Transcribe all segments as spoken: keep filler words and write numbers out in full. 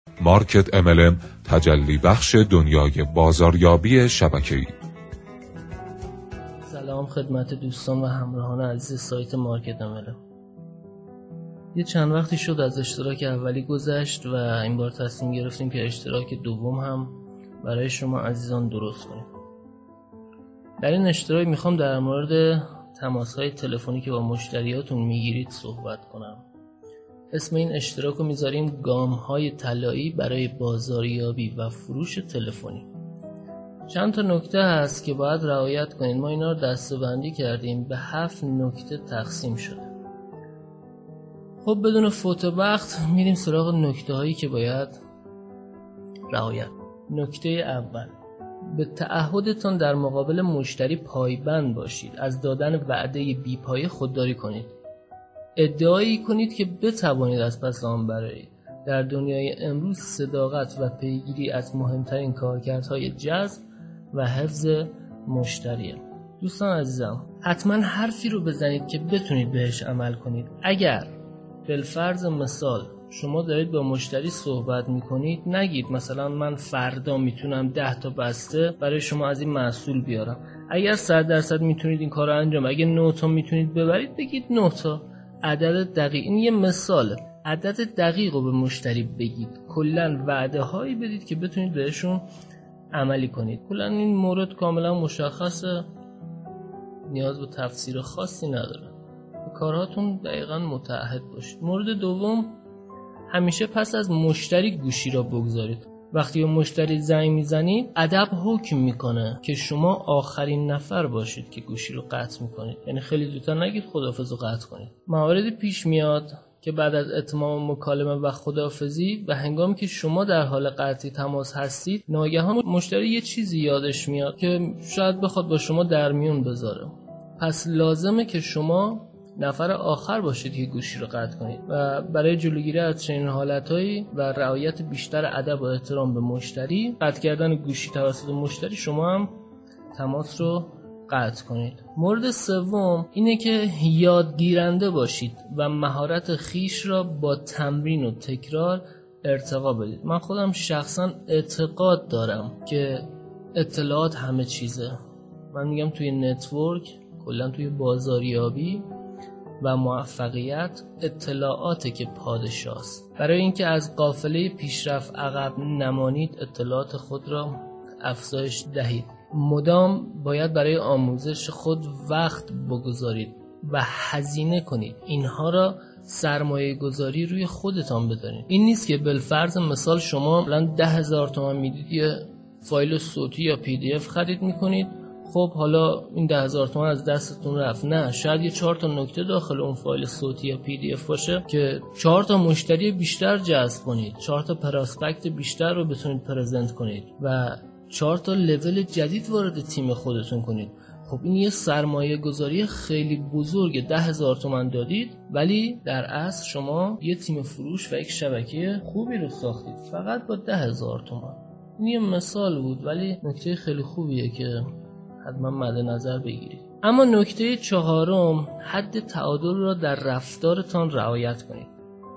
مارکت ام ال ام تجلی بخش دنیای بازاریابی شبکه‌ای. سلام خدمت دوستان و همراهان عزیز سایت مارکت ام ال ام. یه چند وقتی شد از اشتراک اولی گذشت و این بار تصمیم گرفتیم که اشتراک دوم هم برای شما عزیزان درست کنیم. در این اشتراک میخوام در مورد تماس‌های تلفنی که با مشتریاتون میگیرید صحبت کنم. اسم این اشتراک رو میذاریم گام‌های طلایی برای بازاریابی و فروش تلفنی. چند تا نکته هست که باید رعایت کنید. ما اینا رو دسته‌بندی کردیم، به هفت نکته تقسیم شده. خب بدون فوت وقت میریم سراغ نکته هایی که باید رعایت. نکته اول، به تعهدتان در مقابل مشتری پایبند باشید. از دادن وعده بی‌پایه خودداری کنید. ادعایی کنید که بتوانید از پس آن برآیید. در دنیای امروز صداقت و پیگیری از مهمترین کارکردهای جذب و حفظ مشتریه. دوستان عزیزم، حتما حرفی رو بزنید که بتونید بهش عمل کنید. اگر بالفرض مثال شما دارید با مشتری صحبت میکنید، نگید مثلا من فردا میتونم ده تا بسته برای شما از این محصول بیارم. اگر صد درصد میتونید این کار رو انجام، اگه نه تا میتونید ببرید بگید نه تا. عدد دقیق، این یه مثاله. عدد دقیق رو به مشتری بگید. کلا وعده هایی بدید که بتونید بهشون عملی کنید. کلا این مورد کاملا مشخصه، نیاز به تفسیر خاصی نداره. به کارهاتون دقیقا متعهد باشید. مورد دوم، همیشه پس از مشتری گوشی را بگذارید. وقتی به مشتری زنگ میزنید، ادب حکم میکنه که شما آخرین نفر باشید که گوشی رو قطع میکنید. یعنی خیلی زودتر نگید خداحافظ رو قطع کنید. مواردی پیش میاد که بعد از اتمام مکالمه و خداحافظی و هنگامی که شما در حال قطع تماس هستید، ناگهان مشتری یه چیزی یادش میاد که شاید بخواد با شما در میون بذاره. پس لازمه که شما نفر آخر باشید که گوشی رو قطع کنید و برای جلوگیری از چنین حالتهایی و رعایت بیشتر ادب و احترام به مشتری، قطع کردن گوشی توسط مشتری، شما هم تماس رو قطع کنید. مورد سوم اینه که یادگیرنده باشید و مهارت خیش را با تمرین و تکرار ارتقا بدید. من خودم شخصا اعتقاد دارم که اطلاعات همه چیزه. من میگم توی نتورک، کلا توی بازاریابی و موفقیت، اطلاعاته که پادشاست. برای اینکه از قافله پیشرفت عقب نمانید، اطلاعات خود را افزایش دهید. مدام باید برای آموزش خود وقت بگذارید و هزینه کنید. اینها را سرمایه گذاری روی خودتان بدارید. این نیست که بالفرض مثال شما الان ده هزار تومان میدید یه فایل صوتی یا پی دی اف خرید میکنید. خب حالا این ده هزار تومان از دستتون رفت. نه، شاید یه چهار تا نکته داخل اون فایل صوتی یا پی دی اف باشه که چهار تا مشتری بیشتر جذب کنید، چهار تا پراسپکت بیشتر رو بتونید پرزنت کنید و چهار تا لول جدید وارد تیم خودتون کنید. خب این یه سرمایه گذاری خیلی بزرگه. ده هزار تومان دادید ولی در اصل شما یه تیم فروش و یک شبکه خوبی رو ساختید فقط با ده هزار تومان. این یه مثال بود ولی نکته خیلی خوبیه که حتما مد نظر بگیرید. اما نکته چهارم، حد تعادل را در رفتارتان رعایت کنید.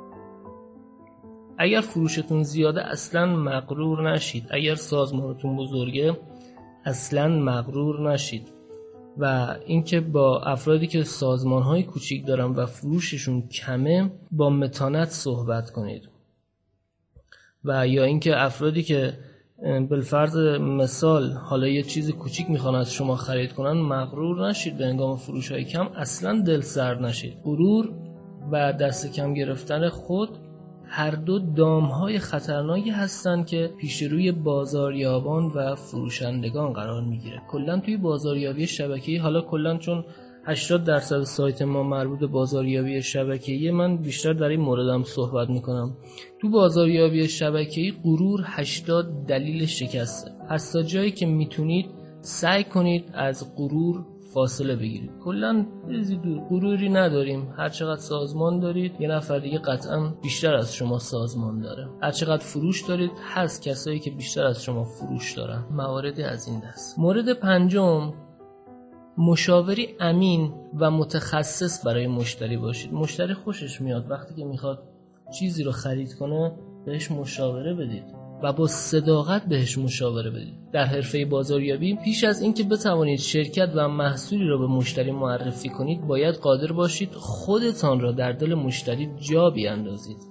اگر فروشتون زیاده اصلا مغرور نشید. اگر سازمانتون بزرگه اصلا مغرور نشید و اینکه با افرادی که سازمان‌های کوچیک دارن و فروششون کمه با متانت صحبت کنید. و یا اینکه افرادی که بالفرض مثال حالا یه چیز کوچیک میخوان از شما خرید کنن، مغرور نشید. به هنگام فروش های کم اصلا دل سرد نشید. غرور و دست کم گرفتن خود هر دو دام های خطرناکی هستن که پیش روی بازاریابان و فروشندگان قرار میگیره. کلا توی بازاریابی شبکه‌ای، حالا کلا چون هشتاد درصد سایت ما مربوط به بازاریابی شبکه‌ای، من بیشتر در این موردم صحبت میکنم. تو بازاریابی شبکه‌ای غرور هشتاد دلیل شکسته. پس تا جایی که میتونید سعی کنید از غرور فاصله بگیرید. کلا ریزی دور. غروری نداریم. هر چقدر سازمان دارید یه نفر دیگه قطعا بیشتر از شما سازمان داره. هر چقدر فروش دارید هست کسایی که بیشتر از شما فروش دارن. مواردی از این دست. مورد پنجم، مشاوری امین و متخصص برای مشتری باشید. مشتری خوشش میاد وقتی که میخواد چیزی رو خرید کنه بهش مشاوره بدید و با صداقت بهش مشاوره بدید. در حرفه بازاریابی پیش از اینکه بتوانید شرکت و محصولی را به مشتری معرفی کنید باید قادر باشید خودتان را در دل مشتری جا بیاندازید.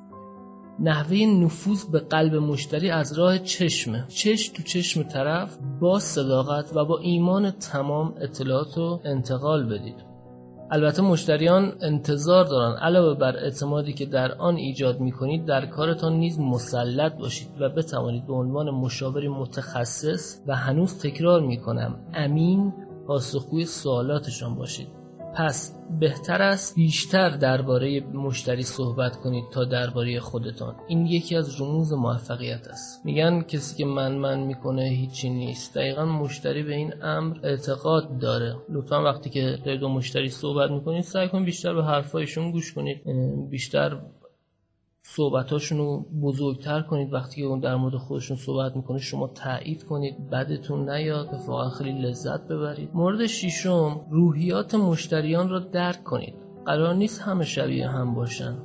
نحوه نفوذ به قلب مشتری از راه چشمه. چشم تو چشم طرف با صداقت و با ایمان تمام اطلاعات رو انتقال بدید. البته مشتریان انتظار دارن علاوه بر اعتمادی که در آن ایجاد می‌کنید در کارتان نیز مسلط باشید و بتوانید به عنوان مشاوری متخصص و هنوز تکرار می‌کنم امین پاسخگوی سوالاتشان باشید. پس بهتر است بیشتر درباره مشتری صحبت کنید تا درباره خودتان. این یکی از رموز موفقیت است. میگن کسی که من من میکنه هیچی نیست. دقیقاً مشتری به این امر اعتقاد داره. لطفاً وقتی که دارید با مشتری صحبت میکنید سعی کنید بیشتر به حرفایشون گوش کنید، بیشتر صحبتاشون رو بزرگتر کنید. وقتی که اون در مورد خودشون صحبت میکنه شما تایید کنید، بدتون نیاد، اتفاقا خیلی لذت ببرید. مورد ششم، روحیات مشتریان را درک کنید. قرار نیست همه شبیه هم باشن.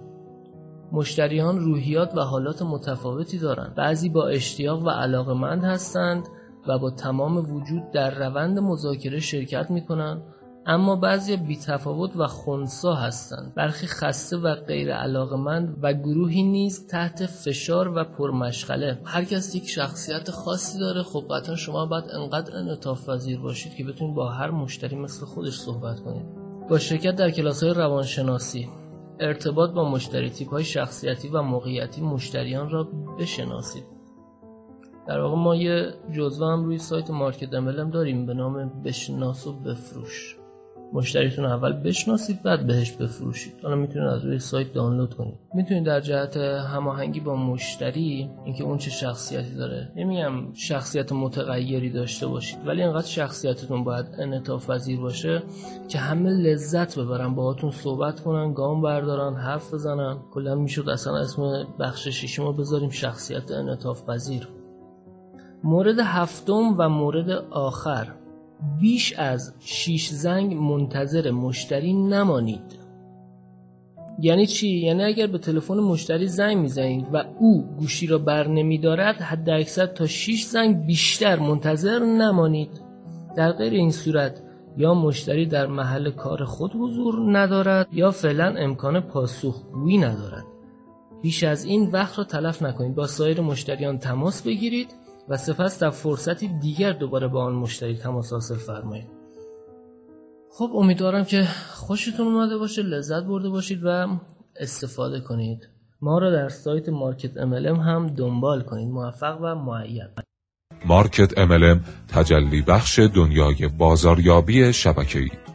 مشتریان روحیات و حالات متفاوتی دارن. بعضی با اشتیاق و علاقه‌مند هستند و با تمام وجود در روند مذاکره شرکت میکنن، اما بعضی بی‌تفاوت و خنثی هستند. برخی خسته و غیر علاقمند و گروهی نیز تحت فشار و پرمشغله. هر کسی یک شخصیت خاصی داره. خب قطعا شما باید انقدر انعطاف پذیر باشید که بتونید با هر مشتری مثل خودش صحبت کنید. با شرکت در کلاس‌های روانشناسی، ارتباط با مشتری، تیپ‌های شخصیتی و موقعیتی مشتریان را بشناسید. در واقع ما یه جزوه هم روی سایت مارکت ام ال ام داریم به نام بشناس و بفروش. مشتریتون اول بشناسید بعد بهش بفروشید. حالا میتونید از روی سایت دانلود کنید. میتونید در جهت هماهنگی با مشتری، اینکه اون چه شخصیتی داره، نمیگم شخصیت متغیری داشته باشید، ولی اینقدر شخصیتتون باید انعطاف پذیر باشه که همه لذت ببرن باهاتون صحبت کنن، گام بردارن، حرف بزنن. کلا میشد اصلا اسم بخش ششم رو بذاریم شخصیت انعطاف پذیر. مورد هفتم و مورد آخر، بیش از شش زنگ منتظر مشتری نمانید. یعنی چی؟ یعنی اگر به تلفن مشتری زنگ میزنید و او گوشی را بر نمیدارد حد اکثر تا شش زنگ بیشتر منتظر نمانید. در غیر این صورت یا مشتری در محل کار خود حضور ندارد یا فعلا امکان پاسخگویی ندارد. بیش از این وقت را تلف نکنید. با سایر مشتریان تماس بگیرید و سپس در فرصتی دیگر دوباره با آن مشتری تماس حاصل فرمایید. خب امیدوارم که خوشتون اومده باشه، لذت برده باشید و استفاده کنید. ما را در سایت مارکت ام ال ام هم دنبال کنید. موفق و مؤید. مارکت ام ال ام تجلی بخش دنیای بازاریابی شبکه‌ای.